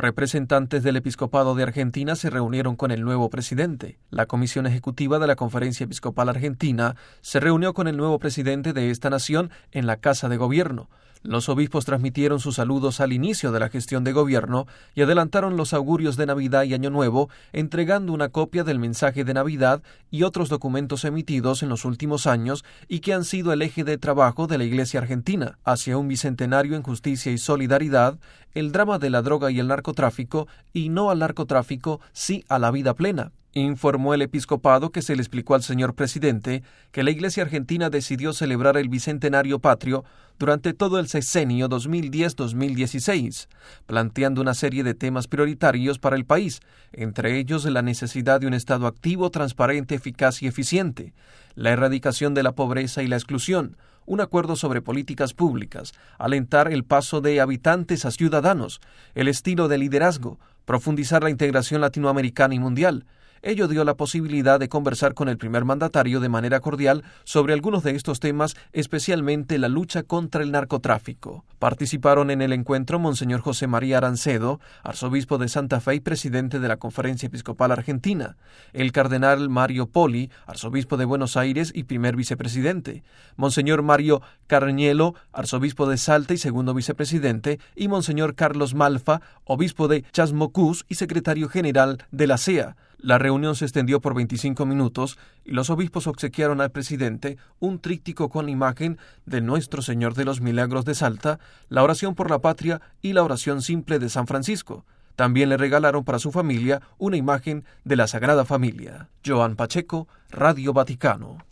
Representantes del Episcopado de Argentina se reunieron con el nuevo presidente. La Comisión Ejecutiva de la Conferencia Episcopal Argentina se reunió con el nuevo presidente de esta nación en la Casa de Gobierno. Los obispos transmitieron sus saludos al inicio de la gestión de gobierno y adelantaron los augurios de Navidad y Año Nuevo, entregando una copia del mensaje de Navidad y otros documentos emitidos en los últimos años y que han sido el eje de trabajo de la Iglesia argentina, hacia un bicentenario en justicia y solidaridad, el drama de la droga y el narcotráfico, y no al narcotráfico, sí a la vida plena. Informó el episcopado que se le explicó al señor presidente que la Iglesia argentina decidió celebrar el bicentenario patrio durante todo el sexenio 2010-2016, planteando una serie de temas prioritarios para el país, entre ellos la necesidad de un Estado activo, transparente, eficaz y eficiente, la erradicación de la pobreza y la exclusión, un acuerdo sobre políticas públicas, alentar el paso de habitantes a ciudadanos, el estilo de liderazgo, profundizar la integración latinoamericana y mundial. Ello dio la posibilidad de conversar con el primer mandatario de manera cordial sobre algunos de estos temas, especialmente la lucha contra el narcotráfico. Participaron en el encuentro Monseñor José María Arancedo, arzobispo de Santa Fe y presidente de la Conferencia Episcopal Argentina, el cardenal Mario Poli, arzobispo de Buenos Aires y primer vicepresidente, Monseñor Mario Carnielo, arzobispo de Salta y segundo vicepresidente, y Monseñor Carlos Malfa, obispo de Chasmocús y secretario general de la CEA. La reunión se extendió por 25 minutos y los obispos obsequiaron al presidente un tríptico con la imagen de Nuestro Señor de los Milagros de Salta, la oración por la patria y la oración simple de San Francisco. También le regalaron para su familia una imagen de la Sagrada Familia. Joan Pacheco, Radio Vaticano.